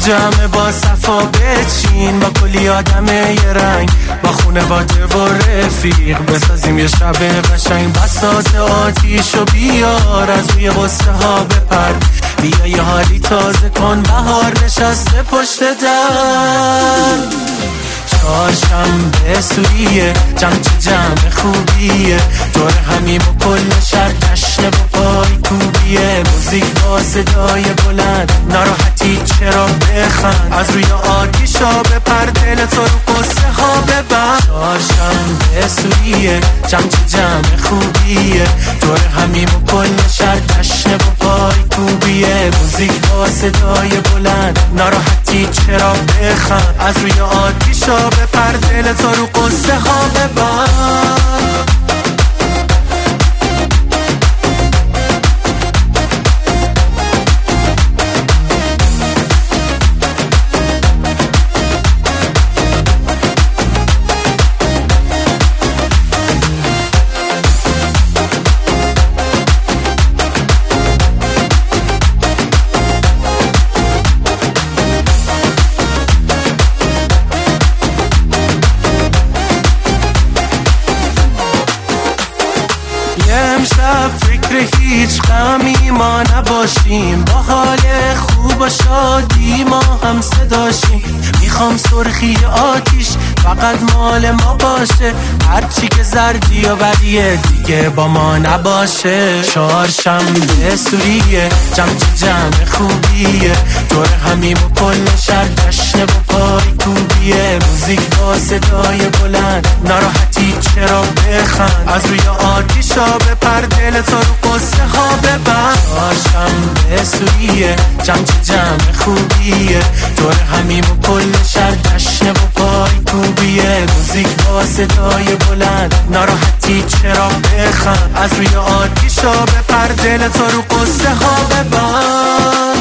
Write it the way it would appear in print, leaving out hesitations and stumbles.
جمع با صفا بچین، با کلی آدم یه رنگ، با خونواده و رفیق بسازیم یه شب قشنگ. بساط آتیشو بیار، از روی غصه ها بپر، بیا یه حالی تازه کن، بهار نشسته پشت در. چهارشنبه سوریه، جمع خوبیه، دور همیم و کل شهر جشن با پای کوبیه. موزیک با صدای بلند، ناراحتی چرا بخند، از روی آتیشا بپر، دل تو رو قصه ها ببند. چهارشنبه سوریه، جمع خوبیه، دور همیم و کل شهر جشن با پای کوبیه. موزیک با صدای بلند، ناراحتی چرا بخند، از روی آتیشا بپر، دل تو رو قصه ها ببند. امشب فکر هیچ غمی ما نباشیم، با حال خوب و شادی ما هم صداشیم. میخوام سرخی آتیش فقط مال ما باشه، هرچی که زردی و بدیه دیگه با ما نباشه. چهارشنبه سوریه، جمع خوبیه، دور همیم و کل شهر جشن با پای کوبیه. موزیک با صدای بلند، ناراحتی چرا بخند، از روی آتیشا بپر، دل تو رو قصه ها ببند. چهارشنبه سوریه، جمع خوبیه، دور همیم و کل شهر جشن با پای کوبیه. موزیک با صدای بلند، ناراحتی چرا بخند، از روی آتیشا بپر، دل تو رو قصه ها ببند.